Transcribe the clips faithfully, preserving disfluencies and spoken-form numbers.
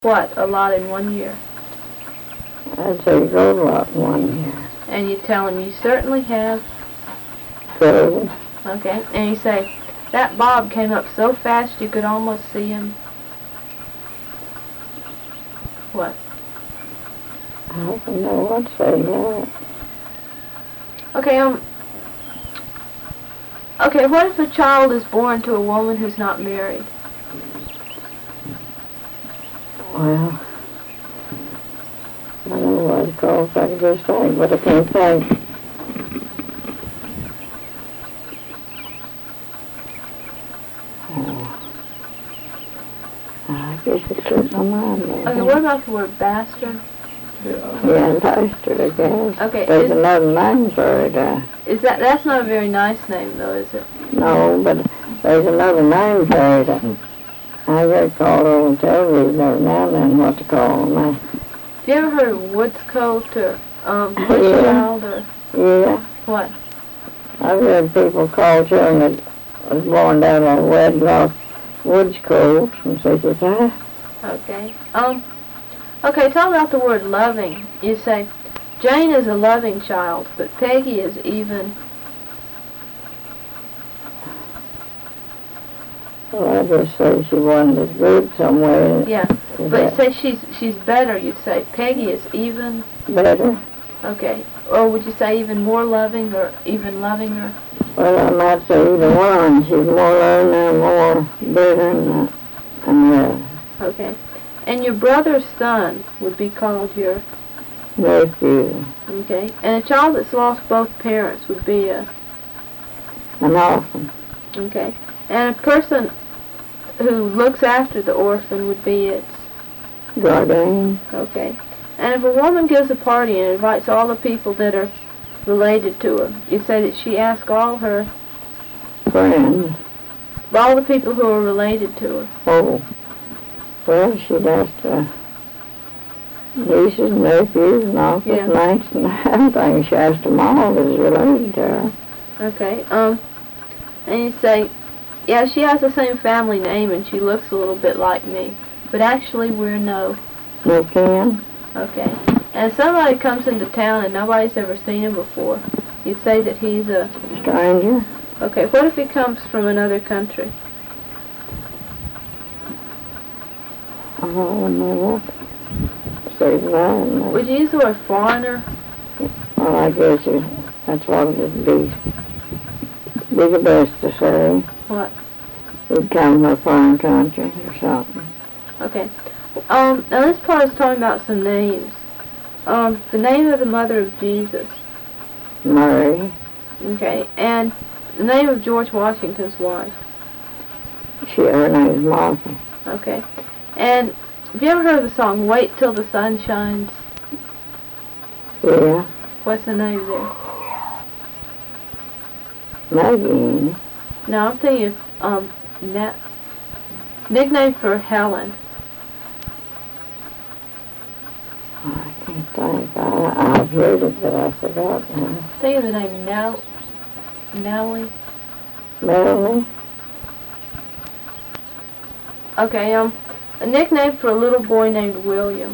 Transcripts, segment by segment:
what, a lot in one year? I'd say go a lot in one year. And you tell him you certainly have. Go. Okay. And you say, that Bob came up so fast you could almost see him. What? I don't know what to say that. Okay, um... Okay, what if a child is born to a woman who's not married? Well, I don't know what to call if I could just think, but I can't think. Oh, I guess it slipped my mind now. Okay, what about the word bastard? Yeah, bastard, I guess. Okay, There's is, another name for it. Uh, is that, that's not a very nice name though, is it? no, but there's another name for it. Uh, I get called on television every now and then what to call them. Uh, Have you ever heard of woodscote or um, Yeah. bushchild or yeah, what? I've heard people call children that was born down on wedlock woods cold and such as that. Okay. Um. Okay, talk about the word loving. You say, Jane is a loving child, but Peggy is even... Well, I just say she wasn't as good somewhere. Yeah, but say she's she's better, you'd say. Peggy is even... Better. Okay. Or would you say even more loving or even loving her? Well, I might say either one. She's more learned and more better than that. And, uh, Okay. And your brother's son would be called your... nephew. Okay. And a child that's lost both parents would be a... An orphan. Okay. And a person who looks after the orphan would be its... Guardian. Okay. And if a woman gives a party and invites all the people that are related to her, you'd say that she asks all her... Friends. all the people who are related to her. Oh. Well, she'd ask uh, nieces, nephews, and uncles, Yeah. and aunts, and everything. She asked them all that was related to her. Okay. Um, and you say, yeah, she has the same family name and she looks a little bit like me, but actually we're no. No kin. Okay. And somebody comes into town and nobody's ever seen him before. You say that he's a... Stranger. Okay, what if he comes from another country? Oh, I don't know what. Say that. Would you use the word foreigner? Well, I guess it, that's what it would be. Be the best to say. What? He'd come from a foreign country or something. Okay. Um, now this part is talking about some names. Um, the name of the mother of Jesus. Mary. Okay. And the name of George Washington's wife. She, her name's Martha. Okay. And have you ever heard of the song, Wait Till the Sun Shines? Yeah. What's the name there? Maggie. No, I'm thinking of, um, na- nickname for Helen. I can't think. I, I've heard it, but I forgot now. Think of the name Nell, Nellie. Melanie? Okay, um, a nickname for a little boy named William.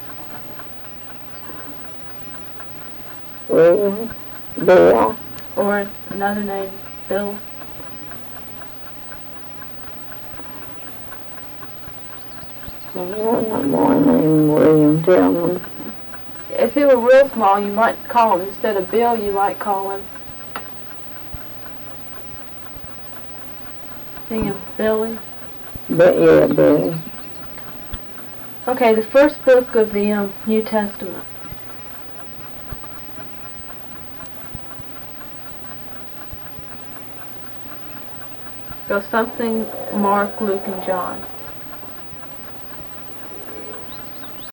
William? Bill? Or another name, Bill. Well, not more named William Tillman. If he were real small, you might call him, instead of Bill, you might call him, think of Billy. But yeah, Billy. Okay, the first book of the um, New Testament. Go something, Mark, Luke, and John.